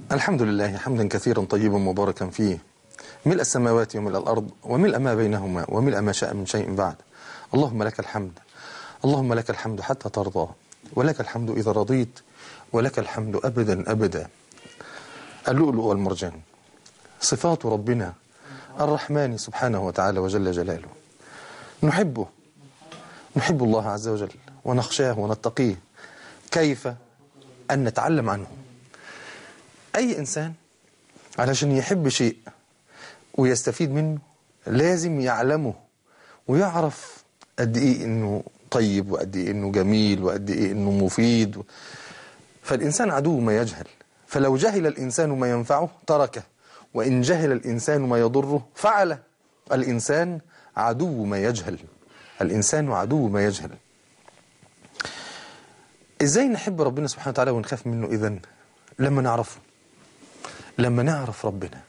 الحمد لله حمدا كثيرا طيبا مباركا فيه، ملء السماوات وملء الأرض وملء ما بينهما وملء ما شاء من شيء بعد. اللهم لك الحمد، اللهم لك الحمد حتى ترضى، ولك الحمد إذا رضيت، ولك الحمد أبدا أبدا. اللؤلؤ والمرجان صفات ربنا الرحمن سبحانه وتعالى وجل جلاله. نحبه، نحب الله عز وجل ونخشاه ونتقيه. كيف أن نتعلم عنه؟ أي إنسان علشان يحب شيء ويستفيد منه لازم يعلمه ويعرف قد إيه إنه طيب، وقد إيه إنه جميل، وقد إيه إنه مفيد. فالإنسان عدو ما يجهل، فلو جهل الإنسان ما ينفعه تركه، وإن جهل الإنسان ما يضره فعله. الإنسان عدو ما يجهل، الإنسان عدو ما يجهل. إزاي نحب ربنا سبحانه وتعالى ونخاف منه؟ إذن لما نعرفه، لما نعرف ربنا.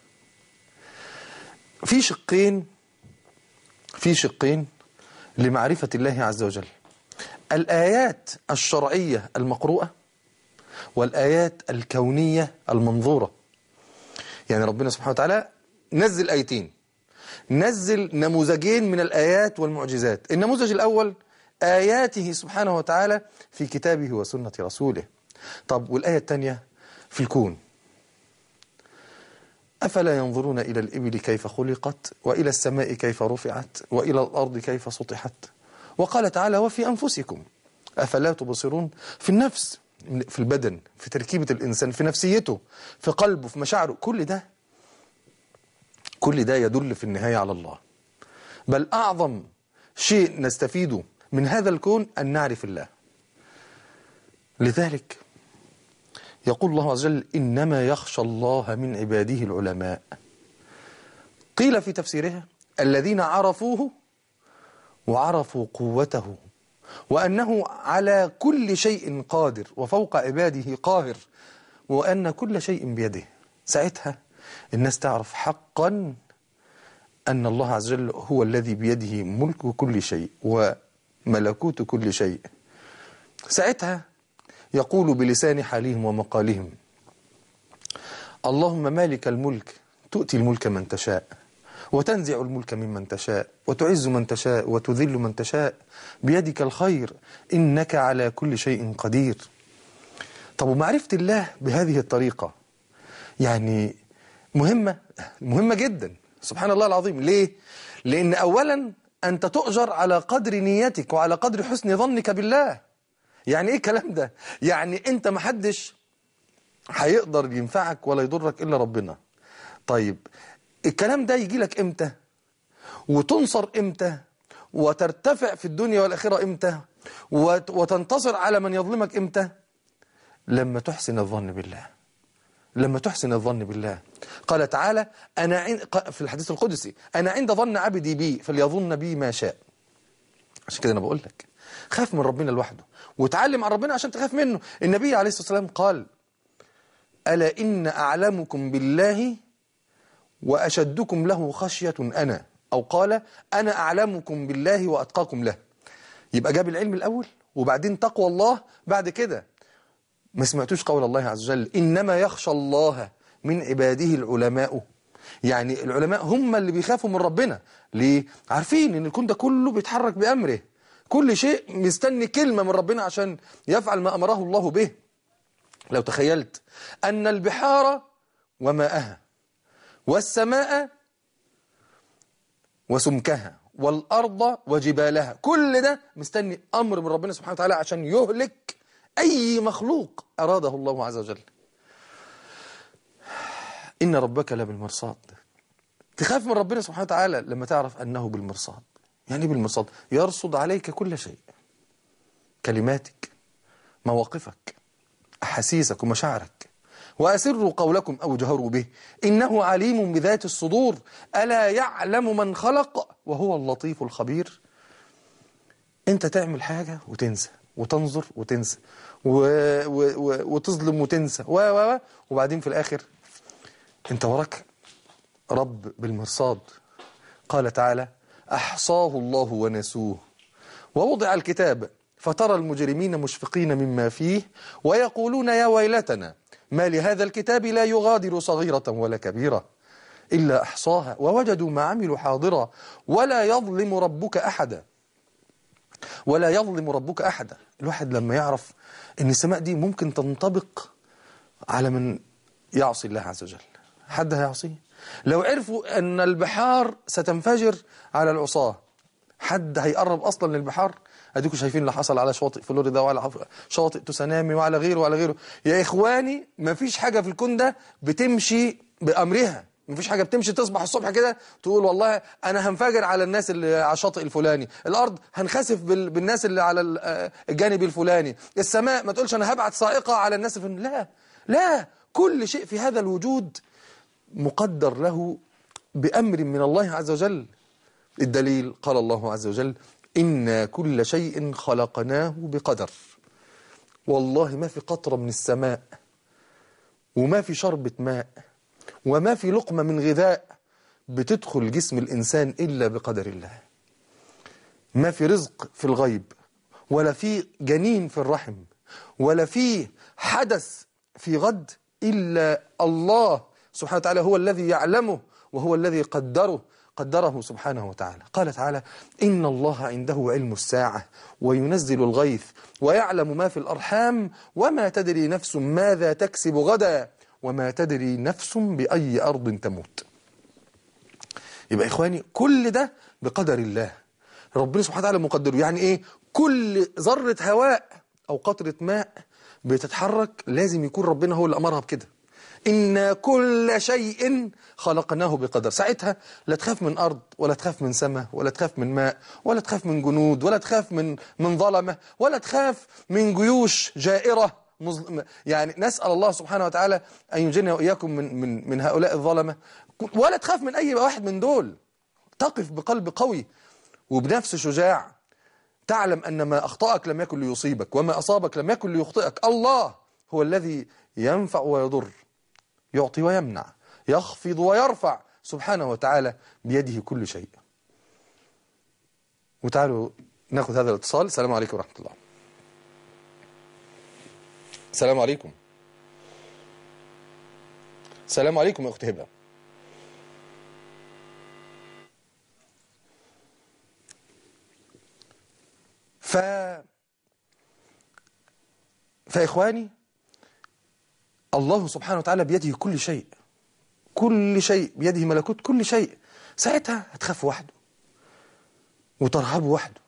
في شقين لمعرفة الله عز وجل: الآيات الشرعية المقروءة والآيات الكونية المنظورة. يعني ربنا سبحانه وتعالى نزل آيتين، نزل نموذجين من الآيات والمعجزات. النموذج الأول آياته سبحانه وتعالى في كتابه وسنة رسوله. طب والآية الثانية في الكون: أفلا ينظرون إلى الإبل كيف خلقت، وإلى السماء كيف رفعت، وإلى الأرض كيف سطحت. وقال تعالى: وفي أنفسكم أفلا تبصرون. في النفس، في البدن، في تركيبة الإنسان، في نفسيته، في قلبه، في مشاعره. كل ده يدل في النهاية على الله. بل أعظم شيء نستفيده من هذا الكون أن نعرف الله. لذلك يقول الله عز وجل: إنما يخشى الله من عباده العلماء. قيل في تفسيرها: الذين عرفوه وعرفوا قوته، وأنه على كل شيء قادر وفوق عباده قاهر، وأن كل شيء بيده. ساعتها الناس تعرف حقا أن الله عز وجل هو الذي بيده ملك كل شيء وملكوت كل شيء. ساعتها يقول بلسان حالهم ومقالهم: اللهم مالك الملك تؤتي الملك من تشاء، وتنزع الملك ممن تشاء، وتعز من تشاء، وتذل من تشاء، بيدك الخير، إنك على كل شيء قدير. طب ومعرفة الله بهذه الطريقة يعني مهمة جدا. سبحان الله العظيم. ليه؟ لأن أولا أنت تؤجر على قدر نيتك وعلى قدر حسن ظنك بالله. يعني إيه الكلام ده؟ يعني أنت محدش هيقدر ينفعك ولا يضرك إلا ربنا. طيب الكلام ده يجي لك إمتى؟ وتنصر إمتى؟ وترتفع في الدنيا والآخرة إمتى؟ وتنتصر على من يظلمك إمتى؟ لما تحسن الظن بالله، لما تحسن الظن بالله. قال تعالى: في الحديث القدسي: أنا عند ظن عبدي بي فليظن بي ما شاء. عشان كده أنا بقول لك خاف من ربنا لوحده، وتعلم عن ربنا عشان تخاف منه. النبي عليه الصلاة والسلام قال: ألا إن أعلمكم بالله وأشدكم له خشية أنا، أو قال: أنا أعلمكم بالله وأتقاكم له. يبقى جاب العلم الأول وبعدين تقوى الله بعد كده. ما سمعتوش قول الله عز وجل: إنما يخشى الله من عباده العلماء؟ يعني العلماء هم اللي بيخافوا من ربنا. ليه؟ عارفين إن الكون ده كله بيتحرك بأمره، كل شيء مستني كلمة من ربنا عشان يفعل ما أمره الله به. لو تخيلت أن البحار وماءها والسماء وسمكها والأرض وجبالها، كل ده مستني أمر من ربنا سبحانه وتعالى عشان يهلك أي مخلوق أراده الله عز وجل. إن ربك لبالمرصاد. تخاف من ربنا سبحانه وتعالى لما تعرف أنه بالمرصاد. يعني بالمرصاد يرصد عليك كل شيء: كلماتك، مواقفك، أحاسيسك ومشاعرك. وأسروا قولكم أو جهروا به إنه عليم بذات الصدور ألا يعلم من خلق وهو اللطيف الخبير. أنت تعمل حاجة وتنسى، وتنظر وتنسى، وتظلم وتنسى، وبعدين في الآخر أنت وراك رب بالمرصاد. قال تعالى: أحصاه الله ونسوه ووضع الكتاب فترى المجرمين مشفقين مما فيه ويقولون يا ويلتنا ما لهذا الكتاب لا يغادر صغيرة ولا كبيرة إلا أحصاها ووجدوا ما عملوا حاضرا ولا يظلم ربك أحدا. ولا يظلم ربك أحدا. الواحد لما يعرف أن السماء دي ممكن تنطبق على من يعصي الله عز وجل، حد هيعصيه؟ لو عرفوا أن البحار ستنفجر على العصاة، حد هيقرب أصلا للبحار؟ أديكم شايفين اللي حصل على شواطئ فلوريدا وعلى شواطئ تسونامي وعلى غيره وعلى غيره. يا إخواني مفيش حاجة في الكون ده بتمشي بأمرها، مفيش حاجة بتمشي تصبح الصبح كده تقول والله أنا هنفجر على الناس اللي على الشاطئ الفلاني، الأرض هنخسف بالناس اللي على الجانب الفلاني، السماء ما تقولش أنا هبعت صاعقة على الناس لا لا، كل شيء في هذا الوجود مقدر له بأمر من الله عز وجل. الدليل قال الله عز وجل إنا كل شيء خلقناه بقدر. والله ما في قطرة من السماء وما في شربة ماء وما في لقمة من غذاء بتدخل جسم الإنسان إلا بقدر الله. ما في رزق في الغيب ولا في جنين في الرحم ولا في حدث في غد إلا الله سبحانه وتعالى هو الذي يعلمه وهو الذي قدره سبحانه وتعالى. قال تعالى إن الله عنده علم الساعة وينزل الغيث ويعلم ما في الأرحام وما تدري نفس ماذا تكسب غدا وما تدري نفس بأي أرض تموت. يبقى إخواني كل ده بقدر الله، ربنا سبحانه وتعالى مقدره. يعني إيه؟ كل ذرة هواء أو قطرة ماء بتتحرك لازم يكون ربنا هو اللي أمرها بكده. إن كل شيء خلقناه بقدر. ساعتها لا تخاف من أرض ولا تخاف من سماء ولا تخاف من ماء ولا تخاف من جنود ولا تخاف من ظلمة ولا تخاف من جيوش جائرة. يعني نسأل الله سبحانه وتعالى أن ينجينا وإياكم من هؤلاء الظلمة. ولا تخاف من أي واحد من دول. تقف بقلب قوي وبنفس شجاع، تعلم أن ما أخطأك لم يكن ليصيبك وما أصابك لم يكن ليخطئك. الله هو الذي ينفع ويضر، يعطي ويمنع، يخفض ويرفع سبحانه وتعالى، بيده كل شيء. وتعالوا ناخذ هذا الاتصال. السلام عليكم ورحمة الله. السلام عليكم. السلام عليكم يا أخت هبة. فإخواني الله سبحانه وتعالى بيده كل شيء، كل شيء بيده ملكوت كل شيء. ساعتها هتخاف وحده وترهب وحده.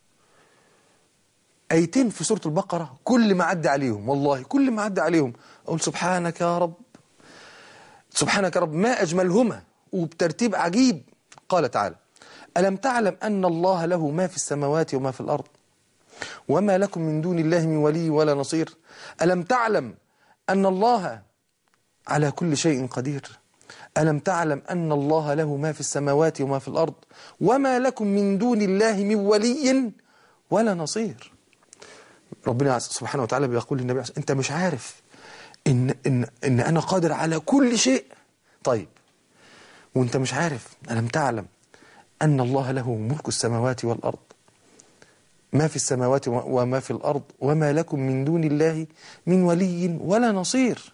آيتين في سورة البقرة كل ما عدى عليهم، والله كل ما عدى عليهم أقول سبحانك يا رب، سبحانك يا رب، ما أجملهما وبترتيب عجيب. قال تعالى ألم تعلم أن الله له ما في السماوات وما في الأرض وما لكم من دون الله من ولي ولا نصير. ألم تعلم أن الله على كل شيء قدير. ألم تعلم أن الله له ما في السماوات وما في الأرض وما لكم من دون الله من ولي ولا نصير. ربنا سبحانه وتعالى بيقول للنبي أنت مش عارف إن أنا قادر على كل شيء؟ طيب وأنت مش عارف ألم تعلم أن الله له ملك السماوات والأرض، ما في السماوات وما في الأرض وما لكم من دون الله من ولي ولا نصير.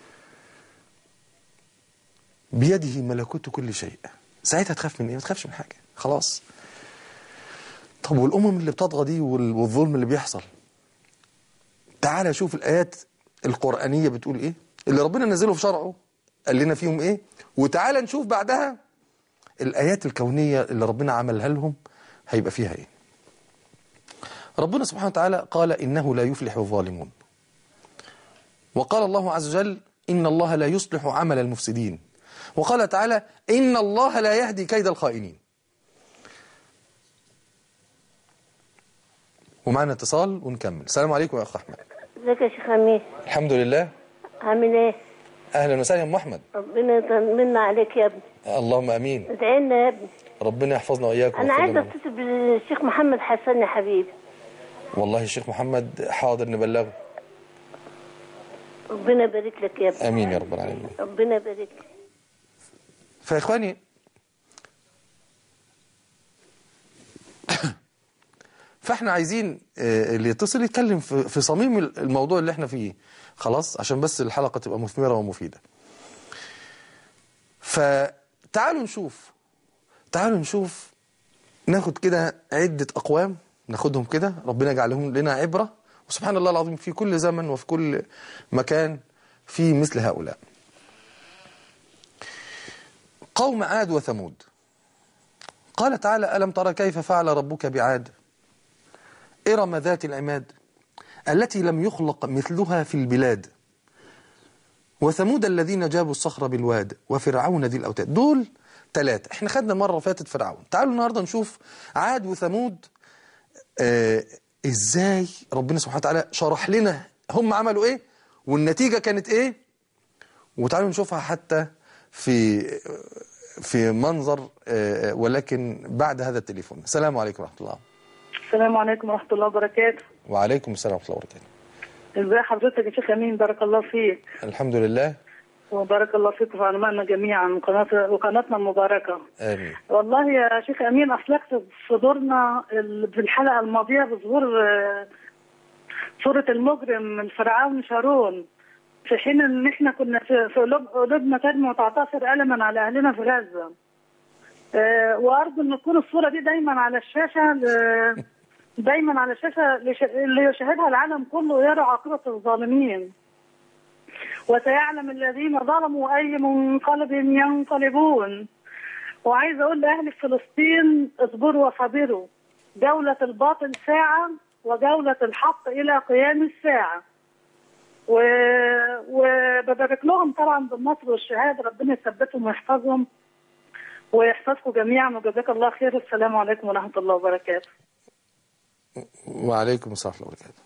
بيده ملكوت كل شيء. ساعتها تخاف من إيه؟ ما تخافش من حاجة خلاص. طب والأمم اللي بتطغى دي والظلم اللي بيحصل، تعال شوف الآيات القرآنية بتقول إيه، اللي ربنا نزله في شرعه قال لنا فيهم إيه، وتعال نشوف بعدها الآيات الكونية اللي ربنا عملها لهم هيبقى فيها إيه. ربنا سبحانه وتعالى قال إنه لا يفلح الظالمون، وقال الله عز وجل إن الله لا يصلح عمل المفسدين، وقال تعالى إن الله لا يهدي كيد الخائنين. ومعنا اتصال ونكمل. السلام عليكم يا أخ أحمد. ازيك يا شيخ أمين؟ الحمد لله. عامل ايه؟ أهلا وسهلا يا أم أحمد. ربنا يطمنا عليك يا ابني. اللهم أمين. ادعي لنا يا ابني. ربنا يحفظنا وإياكم. أنا عايزة أتصل بالشيخ محمد حسن يا حبيبي. والله الشيخ محمد حاضر نبلغه. ربنا يبارك لك يا ابني. امين يا رب العالمين. ربنا يبارك لك. فاحنا عايزين اللي يتصل يتكلم في صميم الموضوع اللي احنا فيه، خلاص، عشان بس الحلقة تبقى مثمرة ومفيدة. فتعالوا نشوف ناخد كده عدة أقوام، ناخدهم كده، ربنا يجعلهم لنا عبرة، وسبحان الله العظيم في كل زمن وفي كل مكان في مثل هؤلاء. قوم عاد وثمود، قال تعالى: ألم ترى كيف فعل ربك بعاد إرم ذات العماد التي لم يخلق مثلها في البلاد وثمود الذين جابوا الصخر بالواد وفرعون ذي الأوتاد. دول 3. احنا خدنا مرة فاتت فرعون. تعالوا النهاردة نشوف عاد وثمود ازاي ربنا سبحانه وتعالى شرح لنا هم عملوا ايه والنتيجة كانت ايه، وتعالوا نشوفها حتى في منظر ولكن بعد هذا التليفون. السلام عليكم ورحمة الله. السلام عليكم ورحمة الله وبركاته. وعليكم السلام ورحمة الله وبركاته. ازي حضرتك يا شيخ أمين؟ بارك الله فيك. الحمد لله. وبارك الله فيكم وعلمائنا جميعا وقناتنا المباركة. آمين. والله يا شيخ أمين أصلحت صدورنا في الحلقة الماضية بظهور صورة المجرم الفرعون شارون، في حين ان احنا كنا في قلوبنا تدمع وتعتصر ألما على أهلنا في غزة. وأرجو أن تكون الصورة دي دايما على الشاشة اللي يشاهدها العالم كله ويرى عاقبة الظالمين، وسيعلم الذين ظلموا أي منقلب ينقلبون. وعايز أقول لأهل فلسطين: اصبروا وصبروا، جولة الباطل ساعة وجولة الحق إلى قيام الساعة. وببارك لهم طبعا بالنصر والشهادة، ربنا يثبتهم ويحفظهم ويحفظكم جميعا، وجزاك الله خير. السلام عليكم ورحمة الله وبركاته. وعليكم السلام ورحمة الله وبركاته.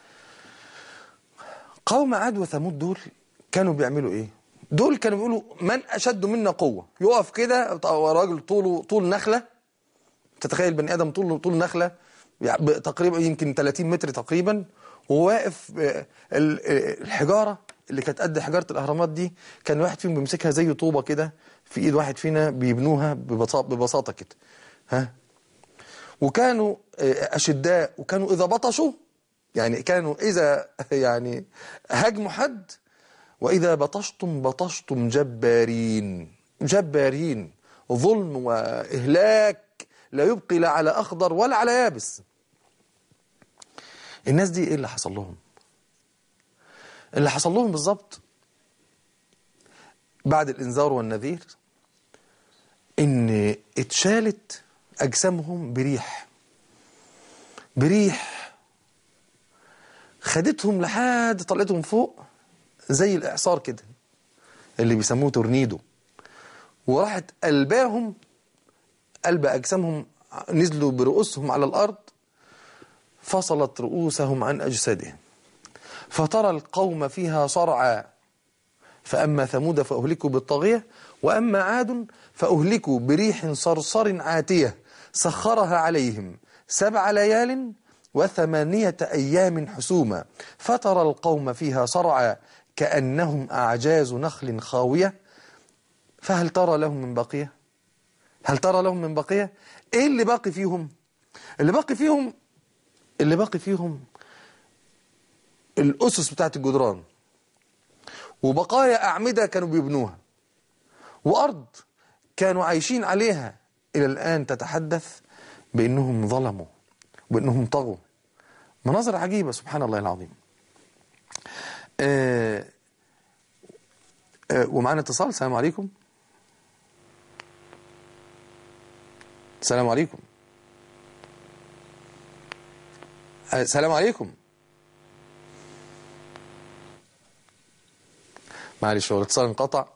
قوم عاد وثمود دول كانوا بيعملوا ايه؟ دول كانوا بيقولوا: من أشد منا قوة. يقف كده راجل طول نخلة، تتخيل بني آدم طول نخلة يعني تقريبا يمكن 30 متر تقريبا، وواقف الحجارة اللي كانت قد حجارة الأهرامات دي كان واحد فيهم بيمسكها زي طوبة كده في إيد واحد فينا، بيبنوها ببساطة كده، ها. وكانوا أشداء، وكانوا إذا بطشوا يعني كانوا إذا يعني هاجموا حد، وإذا بطشتم جبارين، ظلم وإهلاك لا يبقي لا على أخضر ولا على يابس. الناس دي إيه اللي حصل لهم؟ اللي حصل لهم بالظبط بعد الإنذار والنذير إن اتشالت أجسامهم بريح خدتهم لحد طلعتهم فوق زي الإعصار كده اللي بيسموه تورنيدو، وراحت قلب أجسامهم، نزلوا برؤوسهم على الأرض، فصلت رؤوسهم عن أجسادهم، فترى القوم فيها صرعى. فأما ثمود فأهلكوا بالطاغية، وأما عاد فأهلكوا بريح صرصر عاتية سخرها عليهم 7 ليال و8 أيام حسوما، فترى القوم فيها صرعى كأنهم أعجاز نخل خاوية، فهل ترى لهم من بقية؟ إيه اللي باقي فيهم؟ اللي باقي فيهم الأسس بتاعت الجدران، وبقايا أعمدة كانوا بيبنوها، وأرض كانوا عايشين عليها إلى الآن تتحدث بأنهم ظلموا وبأنهم طغوا. مناظر عجيبة سبحان الله العظيم. ومعنا اتصال. السلام عليكم. السلام عليكم. السلام عليكم. معلش هو الاتصال انقطع.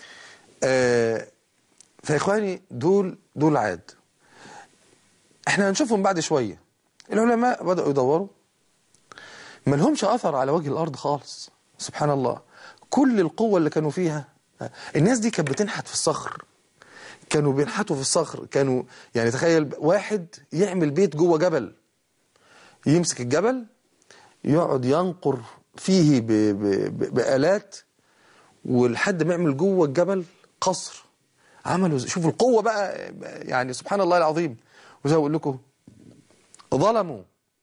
فإخواني دول عاد، احنا هنشوفهم بعد شوية. العلماء بدأوا يدوروا، ما لهمش أثر على وجه الأرض خالص. سبحان الله، كل القوة اللي كانوا فيها. الناس دي كانت بتنحت في الصخر، كانوا بينحتوا في الصخر، كانوا يعني تخيل واحد يعمل بيت جوه جبل، يمسك الجبل يقعد ينقر فيه بآلات ولحد ما يعمل جوه الجبل قصر. عملوا شوفوا القوة بقى، يعني سبحان الله العظيم. وزي ما اقول لكم ظلموا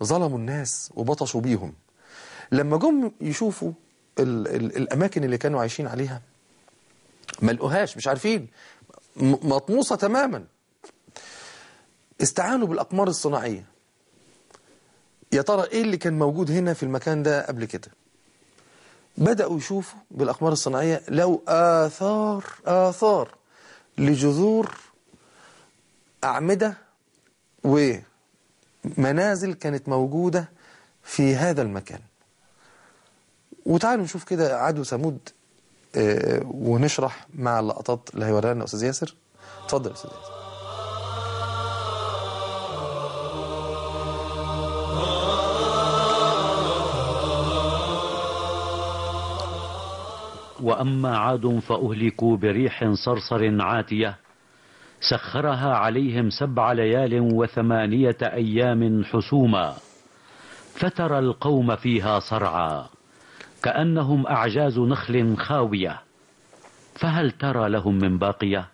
ظلموا الناس وبطشوا بيهم. لما جم يشوفوا الأماكن اللي كانوا عايشين عليها ما لقوهاش، مش عارفين، مطموسة تماما. استعانوا بالأقمار الصناعية. يا ترى إيه اللي كان موجود هنا في المكان ده قبل كده؟ بدأوا يشوفوا بالأقمار الصناعية، لو آثار لجذور أعمدة ومنازل كانت موجودة في هذا المكان. وتعالوا نشوف كده عاد وثمود ونشرح مع اللقطات اللي هيوريها لنا أستاذ ياسر. اتفضل يا أستاذ ياسر. وأما عاد فأهلكوا بريح صرصر عاتية سخرها عليهم 7 ليال و8 أيام حسوما فترى القوم فيها صرعى كأنهم أعجاز نخل خاوية فهل ترى لهم من باقية؟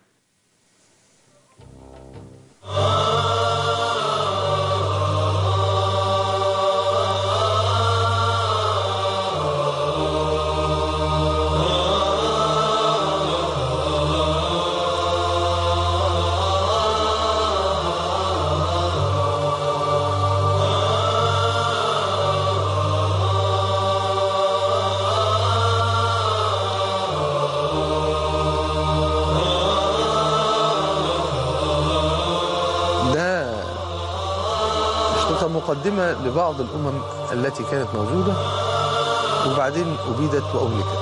مقدمة لبعض الأمم التي كانت موجودة وبعدين أبيدت وأهلكت.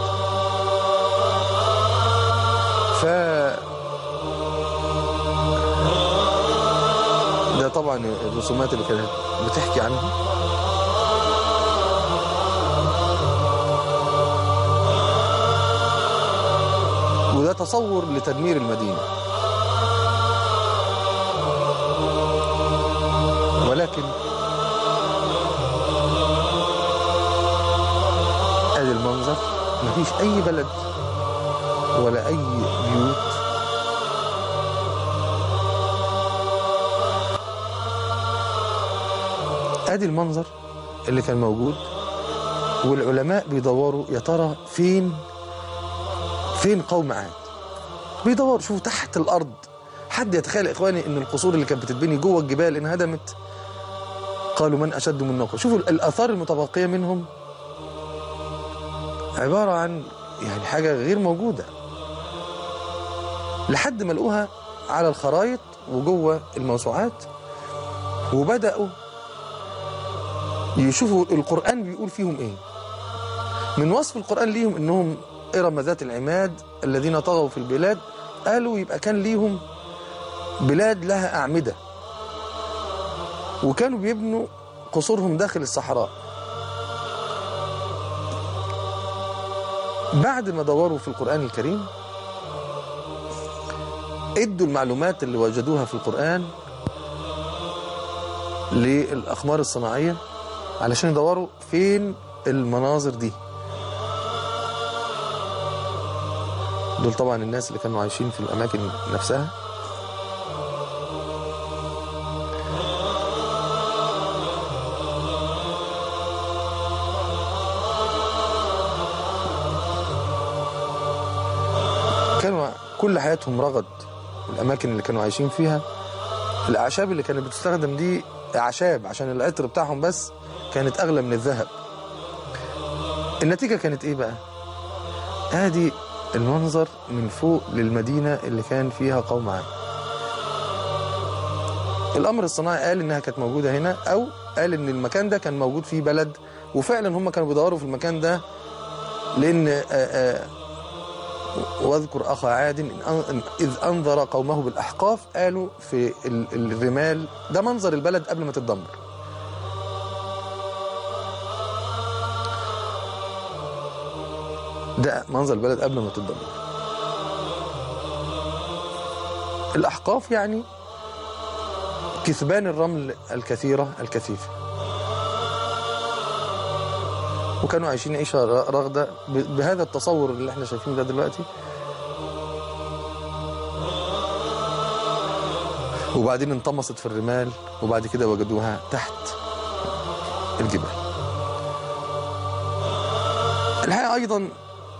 ده طبعا الرسومات اللي كانت بتحكي عنها. وده تصور لتدمير المدينة، ولكن ادي المنظر، مفيش اي بلد ولا اي بيوت. ادي المنظر اللي كان موجود، والعلماء بيدوروا يا ترى فين قوم عاد. بيدوروا، شوفوا تحت الارض. حد يتخيل يا اخواني ان القصور اللي كانت بتتبني جوه الجبال انهدمت؟ قالوا من اشد منا قوة. شوفوا الاثار المتبقيه منهم عبارة عن يعني حاجة غير موجودة، لحد ما لقوها على الخرايط وجوه الموسوعات، وبدأوا يشوفوا القرآن بيقول فيهم ايه. من وصف القرآن ليهم انهم إرم ذات العماد الذين طغوا في البلاد. قالوا يبقى كان ليهم بلاد لها أعمدة، وكانوا بيبنوا قصورهم داخل الصحراء. بعد ما دوروا في القرآن الكريم ادوا المعلومات اللي وجدوها في القرآن للأقمار الصناعية علشان يدوروا فين المناظر دي. دول طبعا الناس اللي كانوا عايشين في الأماكن نفسها. كانوا كل حياتهم رغد. الأماكن اللي كانوا عايشين فيها، الأعشاب اللي كانت بتستخدم دي أعشاب عشان العطر بتاعهم بس كانت أغلى من الذهب. النتيجة كانت إيه بقى؟ ادي المنظر من فوق للمدينة اللي كان فيها قوم عاد. الأمر الصناعي قال إنها كانت موجودة هنا، أو قال إن المكان ده كان موجود فيه بلد، وفعلا هم كانوا بيدوروا في المكان ده. لأن واذكر أخا عاد إذ أنذر قومه بالأحقاف، قالوا في الرمال. ده منظر البلد قبل ما تتدمر. ده منظر البلد قبل ما تتدمر. الأحقاف يعني كثبان الرمل الكثيرة الكثيفة، وكانوا عايشين عيشة رغدة بهذا التصور اللي احنا شايفينه ده دلوقتي. وبعدين انطمست في الرمال، وبعد كده وجدوها تحت الجبال. الحقيقة أيضا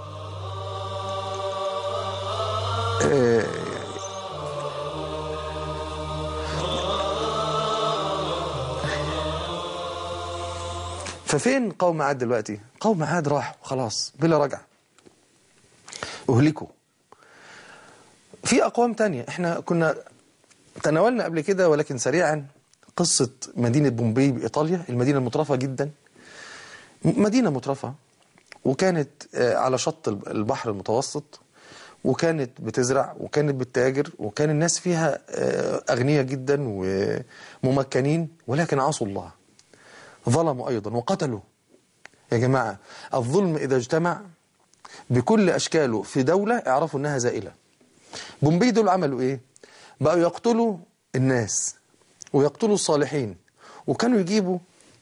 ففين قوم عاد دلوقتي؟ قوم عاد راحوا خلاص بلا رجعة، أهلكوا. في أقوام تانية احنا كنا تناولنا قبل كده ولكن سريعا قصة مدينة بومبي بإيطاليا، المدينة المترفة جدا، مدينة مترفة، وكانت على شط البحر المتوسط، وكانت بتزرع وكانت بتتاجر، وكان الناس فيها أغنياء جدا وممكنين، ولكن عصوا الله، ظلموا أيضا وقتلوا. يا جماعة الظلم إذا اجتمع بكل أشكاله في دولة اعرفوا أنها زائلة. بومبي دول عملوا إيه؟ بقوا يقتلوا الناس ويقتلوا الصالحين، وكانوا يجيبوا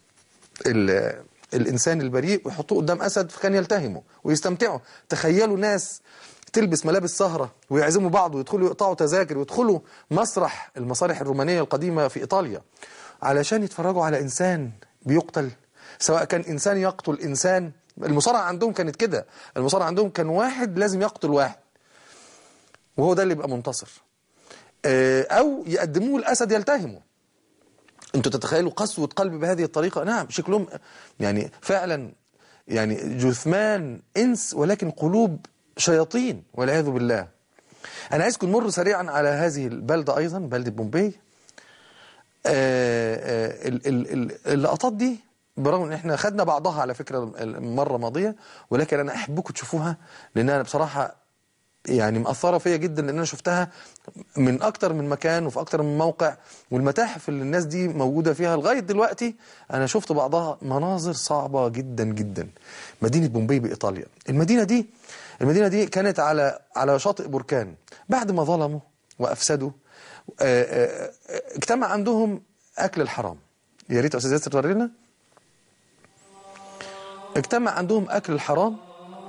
الإنسان البريء ويحطوه قدام أسد فكان يلتهموا ويستمتعوا. تخيلوا ناس تلبس ملابس سهرة ويعزموا بعض ويدخلوا يقطعوا تذاكر ويدخلوا مسرح المسارح الرومانية القديمة في إيطاليا علشان يتفرجوا على إنسان بيقتل، سواء كان إنسان يقتل إنسان. المصارعة عندهم كانت كده، المصارعة عندهم كان واحد لازم يقتل واحد وهو ده اللي يبقى منتصر، أو يقدموه الأسد يلتهمه. أنتوا تتخيلوا قسوة قلب بهذه الطريقة؟ نعم، شكلهم يعني فعلا يعني جثمان إنس ولكن قلوب شياطين والعياذ بالله. أنا عايزكم نمر سريعا على هذه البلدة أيضا، بلدة بومبي. اللقطات دي برغم ان احنا خدنا بعضها على فكرة المرة الماضية، ولكن انا احبكم تشوفوها لانها بصراحة يعني مأثرة فيا جدا، لان انا شفتها من اكتر من مكان وفي اكتر من موقع، والمتاحف اللي الناس دي موجودة فيها لغاية دلوقتي انا شفت بعضها مناظر صعبة جدا جدا. مدينة بومبي بإيطاليا، المدينة دي كانت على شاطئ بركان. بعد ما ظلموا وافسدوا اجتمع عندهم أكل الحرام. يا ريت أستاذ ياسر تورينا. اجتمع عندهم أكل الحرام،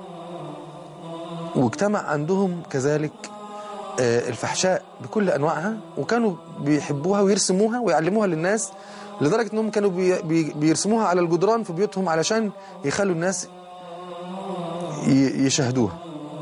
واجتمع عندهم كذلك الفحشاء بكل أنواعها، وكانوا بيحبوها ويرسموها ويعلموها للناس، لدرجة أنهم كانوا بيرسموها على الجدران في بيوتهم علشان يخلوا الناس يشاهدوها.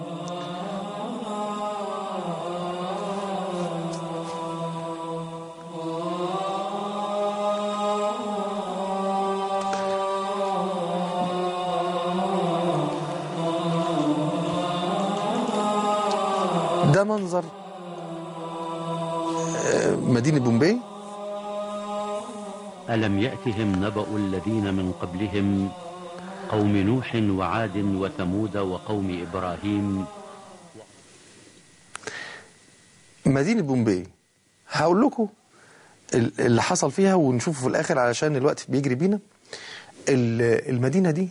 ده منظر مدينة بومبي. ألم يأتهم نبأ الذين من قبلهم قوم نوح وعاد وثمود وقوم إبراهيم. مدينة بومبي هقول لكم اللي حصل فيها ونشوفه في الآخر علشان الوقت بيجري بينا. المدينة دي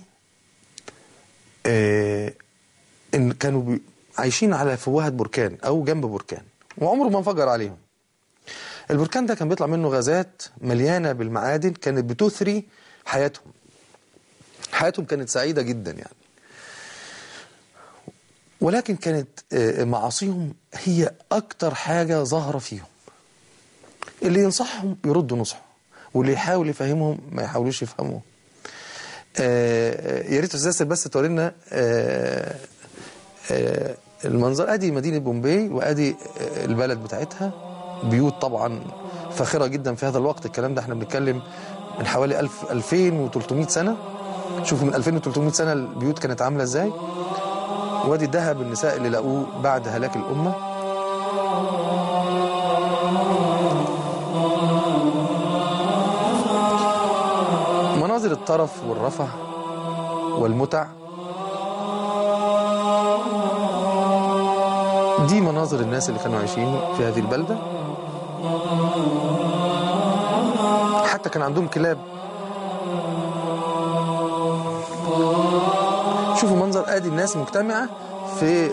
إن كانوا عايشين على فوهة بركان أو جنب بركان، وعمره ما انفجر عليهم. البركان ده كان بيطلع منه غازات مليانة بالمعادن كانت بتثري حياتهم. حياتهم كانت سعيدة جدا يعني، ولكن كانت معاصيهم هي أكتر حاجة ظاهرة فيهم. اللي ينصحهم يردوا نصحه، واللي يحاول يفهمهم ما يحاولوش يفهموه. يا ريت أستاذ بس تورينا المنظر. ادي مدينة بومبي وادي البلد بتاعتها، بيوت طبعا فاخرة جدا في هذا الوقت. الكلام ده احنا بنتكلم من حوالي 2300 سنة. شوفوا من 2300 سنة البيوت كانت عاملة ازاي. وادي ذهب النساء اللي لقوه بعد هلاك الأمة. مناظر الطرف والرفه والمتع. دي مناظر الناس اللي كانوا عايشين في هذه البلدة. حتى كان عندهم كلاب. شوفوا منظر ادي الناس مجتمعة في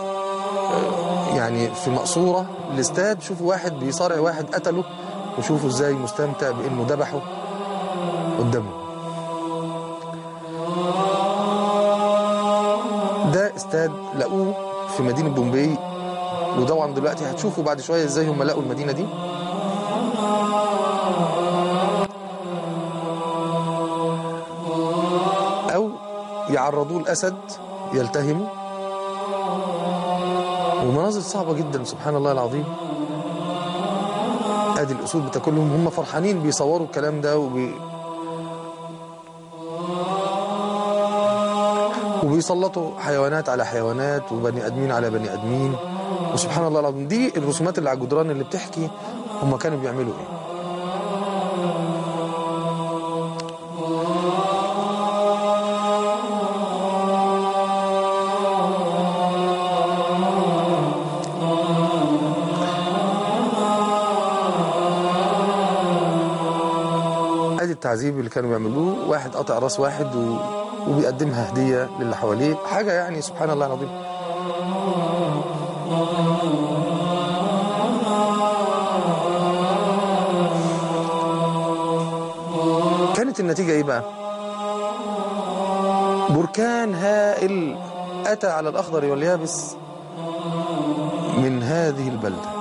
يعني في مقصورة الاستاد. شوفوا واحد بيصارع واحد قتله، وشوفوا ازاي مستمتع بانه ذبحه قدامه. ده استاد لقوه في مدينة بومبي، وطبعا دلوقتي هتشوفوا بعد شوية ازاي هم لقوا المدينة دي. يعرضوه الأسد يلتهمه، ومناظر صعبة جدا سبحان الله العظيم. ادي الأسود بتاكلهم، هم فرحانين بيصوروا الكلام ده وبيسلطوا حيوانات على حيوانات وبني ادمين على بني ادمين. وسبحان الله العظيم دي الرسومات اللي على الجدران اللي بتحكي هم كانوا بيعملوا ايه. ادي التعذيب اللي كانوا بيعملوه، واحد قطع راس واحد وبيقدمها هدية للي حواليه، حاجة يعني سبحان الله العظيم. كانت النتيجة ايه بقى؟ بركان هائل أتى على الأخضر واليابس من هذه البلدة.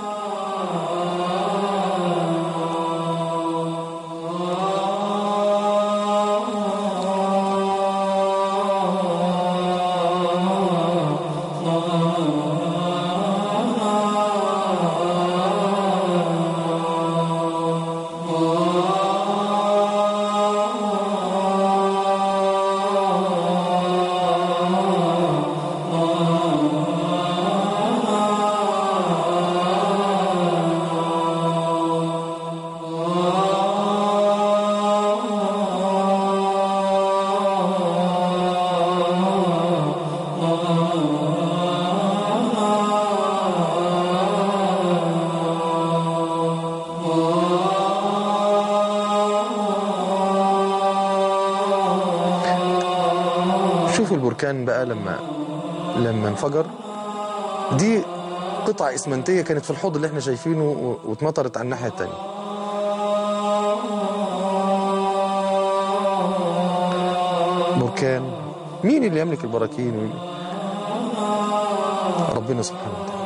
شوفوا البركان بقى لما انفجر، دي قطعة إسمنتية كانت في الحوض اللي احنا شايفينه واتمطرت على الناحية التانية. بركان، مين اللي يملك البراكين؟ ربنا سبحانه وتعالى.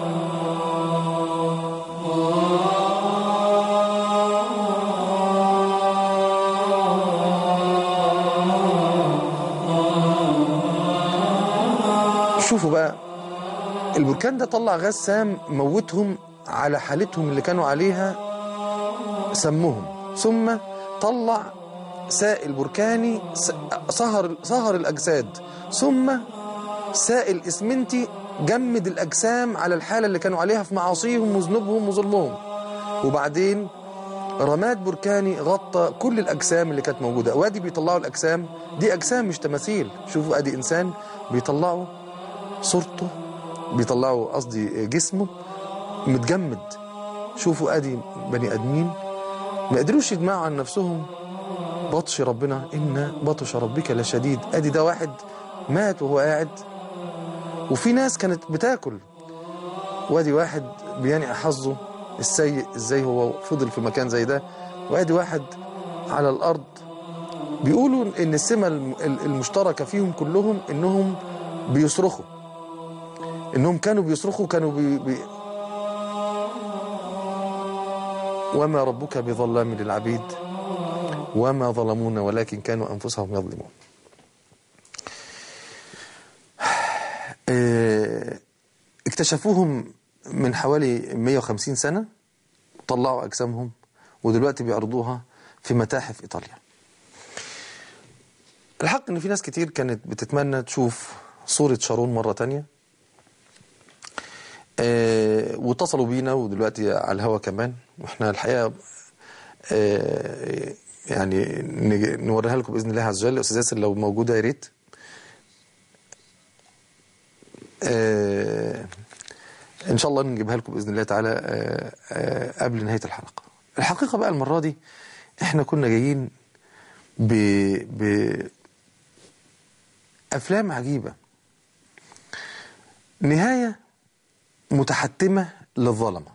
شوفوا بقى البركان ده طلع غاز سام موتهم على حالتهم اللي كانوا عليها، سمهم، ثم طلع سائل بركاني صهر الأجساد، ثم سائل إسمنتي جمد الأجسام على الحالة اللي كانوا عليها في معاصيهم وذنوبهم وظلمهم، وبعدين رماد بركاني غطى كل الأجسام اللي كانت موجودة. وادي بيطلعوا الأجسام دي أجسام مش تماثيل. شوفوا ادي إنسان بيطلعوا صورته، بيطلعوا قصدي جسمه متجمد. شوفوا ادي بني ادمين ما قدروش يجمعوا عن نفسهم بطش ربنا، ان بطش ربك لشديد. ادي ده واحد مات وهو قاعد، وفي ناس كانت بتاكل، وادي واحد بينعي حظه السيء ازاي هو فضل في مكان زي ده، وادي واحد على الارض. بيقولوا ان السمة المشتركة فيهم كلهم انهم بيصرخوا، انهم كانوا بيصرخوا، كانوا وما ربك بظلام للعبيد وما ظلمونا ولكن كانوا انفسهم يظلمون. اكتشفوهم من حوالي 150 سنة، طلعوا اجسامهم ودلوقتي بيعرضوها في متاحف ايطاليا. الحق ان في ناس كتير كانت بتتمنى تشوف صورة شارون مرة تانية، واتصلوا بينا ودلوقتي على الهوا كمان، واحنا الحقيقة يعني نوريها لكم بإذن الله عز وجل. أستاذ ياسر لو موجودة يا ريت. إن شاء الله نجيبها لكم بإذن الله تعالى قبل نهاية الحلقة. الحقيقة بقى المرة دي احنا كنا جايين بأفلام عجيبة، نهاية متحتمة للظلمة.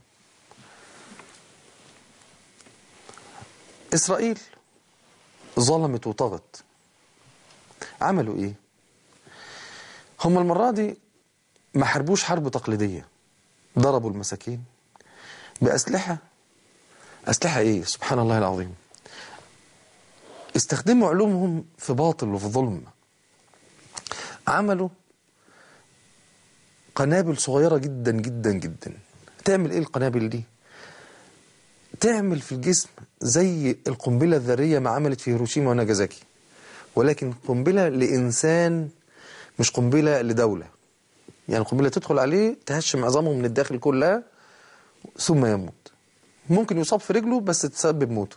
إسرائيل ظلمت وطغت، عملوا إيه؟ هم المرة دي ما حاربوش حرب تقليدية، ضربوا المساكين بأسلحة إيه؟ سبحان الله العظيم. استخدموا علومهم في باطل وفي ظلم. عملوا قنابل صغيرة جدا جدا جدا. تعمل ايه القنابل دي؟ تعمل في الجسم زي القنبلة الذرية ما عملت في هيروشيما وناجازاكي، ولكن قنبلة لإنسان مش قنبلة لدولة. يعني القنبلة تدخل عليه تهشم عظامه من الداخل كلها ثم يموت. ممكن يصاب في رجله بس تسبب موته.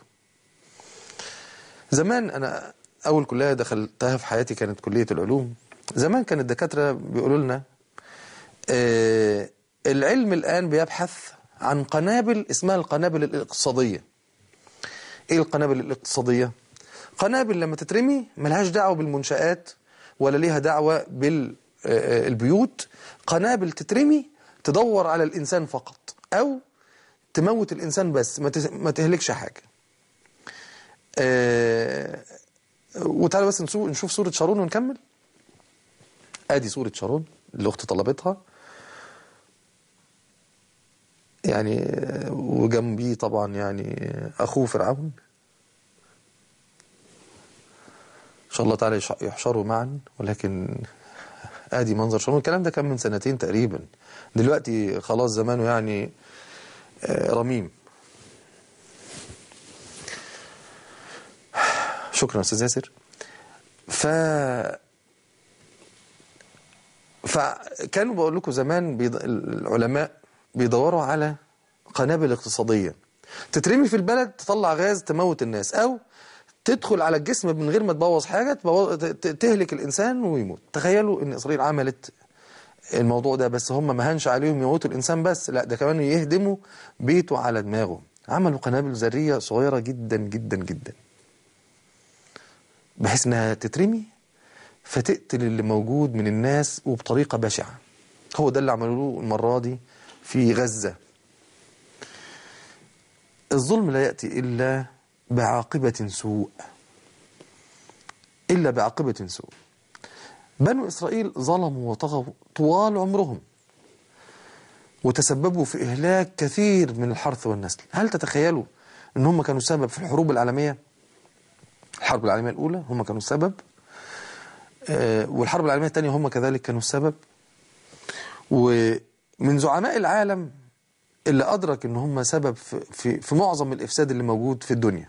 زمان أنا أول كلية دخلتها في حياتي كانت كلية العلوم. زمان كان الدكاترة بيقولوا لنا العلم الآن بيبحث عن قنابل اسمها القنابل الاقتصادية. ايه القنابل الاقتصادية؟ قنابل لما تترمي ملهاش دعوة بالمنشآت ولا ليها دعوة بالبيوت. قنابل تترمي تدور على الإنسان فقط، أو تموت الإنسان بس ما تهلكش حاجة. وتعالى بس نشوف صورة شارون ونكمل. ادي صورة شارون اللي اختي طلبتها، يعني وجنبيه طبعا يعني اخوه فرعون. ان شاء الله تعالى يحشروا معا. ولكن ادي منظر شارون. الكلام ده كان من سنتين تقريبا، دلوقتي خلاص زمانه يعني رميم. شكرا استاذ ياسر. فكانوا بقول لكم زمان العلماء بيدوروا على قنابل اقتصادية تترمي في البلد تطلع غاز تموت الناس، او تدخل على الجسم من غير ما تبوظ حاجة تهلك الإنسان ويموت. تخيلوا ان إسرائيل عملت الموضوع ده، بس هم ما هنش عليهم يموتوا الإنسان بس، لا ده كمان يهدموا بيته على دماغه. عملوا قنابل ذرية صغيرة جدا جدا جدا بحيث انها تترمي فتقتل اللي موجود من الناس وبطريقة بشعة. هو ده اللي عملوه المرة دي في غزة. الظلم لا يأتي إلا بعاقبة سوء، إلا بعاقبة سوء. بنو إسرائيل ظلموا وطغوا طوال عمرهم وتسببوا في إهلاك كثير من الحرث والنسل. هل تتخيلوا أن هم كانوا سبب في الحروب العالمية؟ الحرب العالمية الأولى هم كانوا السبب، والحرب العالمية الثانية هم كذلك كانوا السبب. ومن زعماء العالم اللي أدرك أن هم سبب في معظم الإفساد اللي موجود في الدنيا.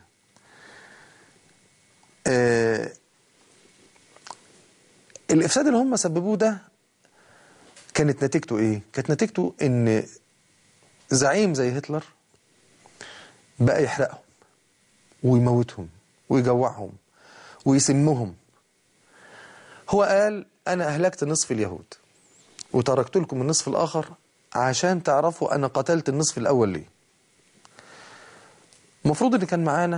الإفساد اللي هم سببوه ده كانت نتيجته إيه؟ كانت نتيجته أن زعيم زي هتلر بقى يحرقهم ويموتهم ويجوعهم ويسمهم. هو قال أنا أهلكت نصف اليهود وتركت لكم النصف الآخر عشان تعرفوا أنا قتلت النصف الأول ليه. المفروض أن كان معانا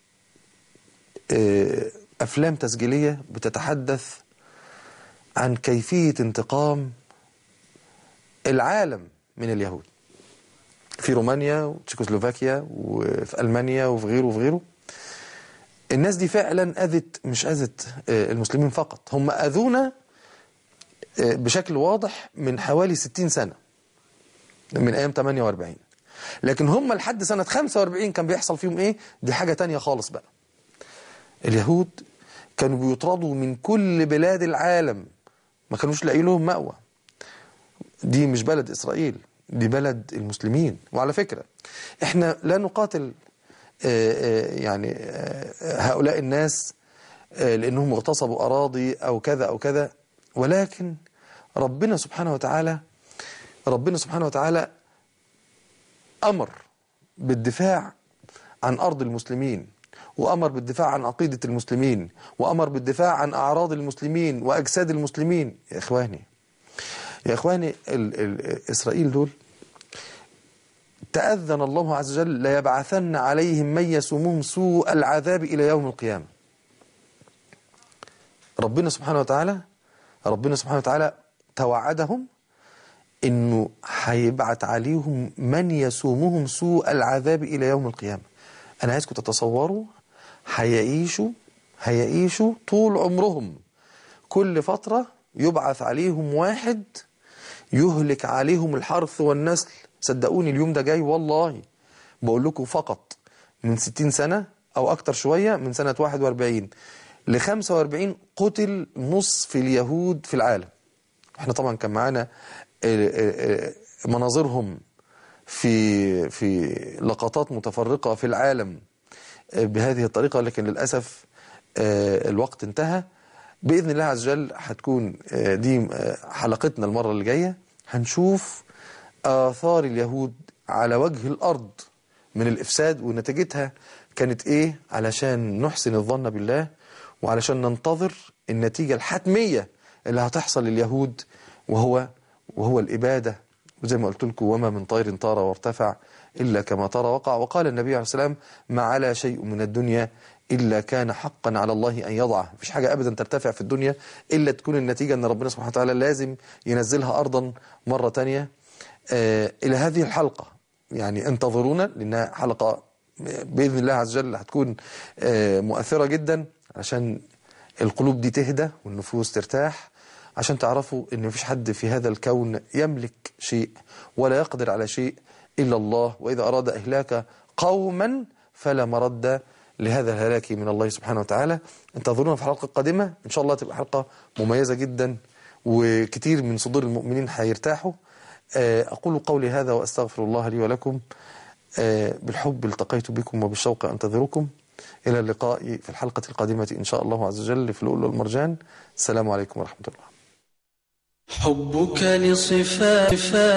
أفلام تسجيلية بتتحدث عن كيفية انتقام العالم من اليهود في رومانيا وتشيكوسلوفاكيا وفي ألمانيا وفي غيره وفي غيره. الناس دي فعلا مش أذت المسلمين فقط، هم أذونا بشكل واضح من حوالي 60 سنة من أيام 48. لكن هم لحد سنة 45 كان بيحصل فيهم إيه؟ دي حاجة تانية خالص بقى. اليهود كانوا بيطردوا من كل بلاد العالم، ما كانوش لاقي لهم مأوى. دي مش بلد إسرائيل، دي بلد المسلمين. وعلى فكرة احنا لا نقاتل يعني هؤلاء الناس لأنهم اغتصبوا أراضي أو كذا أو كذا، ولكن ربنا سبحانه وتعالى أمر بالدفاع عن أرض المسلمين، وأمر بالدفاع عن عقيدة المسلمين، وأمر بالدفاع عن أعراض المسلمين وأجساد المسلمين. يا إخواني إسرائيل دول تأذن الله عز وجل ليبعثن عليهم من يسومهم سوء العذاب إلى يوم القيامة. ربنا سبحانه وتعالى توعدهم إنه هيبعت عليهم من يسومهم سوء العذاب إلى يوم القيامة. أنا عايزكم تتصوروا هيعيشوا طول عمرهم كل فترة يبعث عليهم واحد يهلك عليهم الحرث والنسل. صدقوني اليوم ده جاي، والله بقول لكم فقط من 60 سنة أو أكتر شوية، من سنة 41 ل 45 قتل نصف اليهود في العالم. احنا طبعا كان معانا مناظرهم في لقطات متفرقة في العالم بهذه الطريقة، لكن للأسف الوقت انتهى. بإذن الله عز وجل هتكون دي حلقتنا المرة اللي جاية، هنشوف آثار اليهود على وجه الأرض من الإفساد ونتيجتها كانت إيه، علشان نحسن الظن بالله وعلشان ننتظر النتيجة الحتمية اللي هتحصل لليهود، وهو الإبادة. وزي ما قلت لكم وما من طير طار وارتفع إلا كما طار وقع. وقال النبي عليه السلام ما على شيء من الدنيا إلا كان حقا على الله أن يضعه. مفيش حاجة أبدا ترتفع في الدنيا إلا تكون النتيجة أن ربنا سبحانه وتعالى لازم ينزلها أرضا مرة تانية. إلى هذه الحلقة يعني انتظرونا، لأنها حلقة بإذن الله عز وجل هتكون مؤثرة جدا عشان القلوب دي تهدى والنفوس ترتاح، عشان تعرفوا ان مفيش حد في هذا الكون يملك شيء ولا يقدر على شيء إلا الله. وإذا أراد إهلاك قوما فلا مرد لهذا الهلاك من الله سبحانه وتعالى. انتظرونا في الحلقة القادمة إن شاء الله، تبقى حلقة مميزة جدا وكتير من صدور المؤمنين هيرتاحوا. أقول قولي هذا وأستغفر الله لي ولكم. بالحب التقيت بكم وبالشوق أنتظركم. إلى اللقاء في الحلقة القادمة إن شاء الله عز وجل في اللؤلؤ والمرجان. السلام عليكم ورحمة الله. حبك لصفات